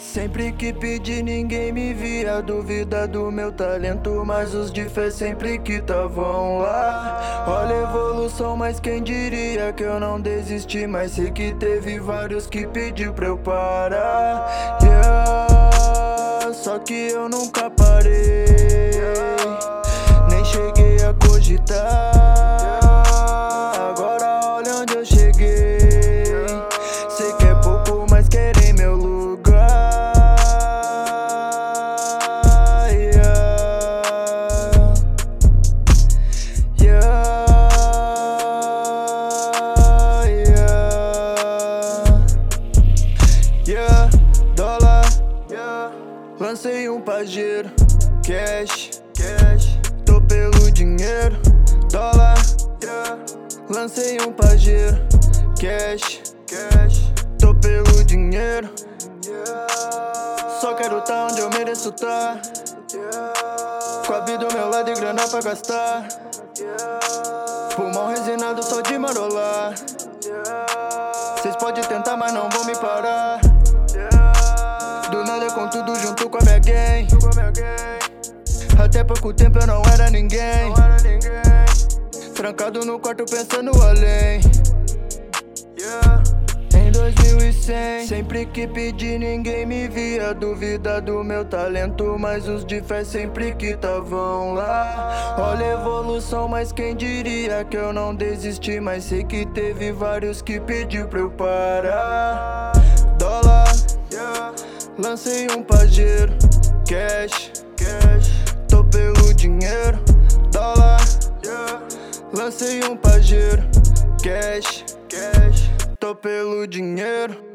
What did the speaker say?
Sempre que pedi ninguém me via, duvida do meu talento, mas os de fé sempre que tavam lá. Olha a evolução, mas quem diria que eu não desisti, mas sei que teve vários que pediu pra eu parar. Yeah, só que eu nunca parei, nem cheguei a cogitar. Agora olha onde eu cheguei, sei que é pouco, mas querem meu lugar. Dólar, lancei um pajeiro, cash, tô pelo dinheiro. Dólar, lancei um pajeiro, cash, tô pelo dinheiro. Só quero tá onde eu mereço tá, com a vida ao meu lado e grana pra gastar. Pulmão resinado só de marolar. Cês podem tentar, mas não vão me parar. Do nada com tudo junto com a minha gang. Até pouco tempo eu não era ninguém, trancado no quarto pensando além. Em 2100, sempre que pedi ninguém me via, duvida do meu talento, mas os de fé sempre que tavam lá. Olha a evolução, mas quem diria que eu não desisti, mas sei que teve vários que pediu pra eu parar. Dólar, lancei um pajeiro, cash, tô pelo dinheiro. Dólar, lancei um pajeiro, cash, tô pelo dinheiro.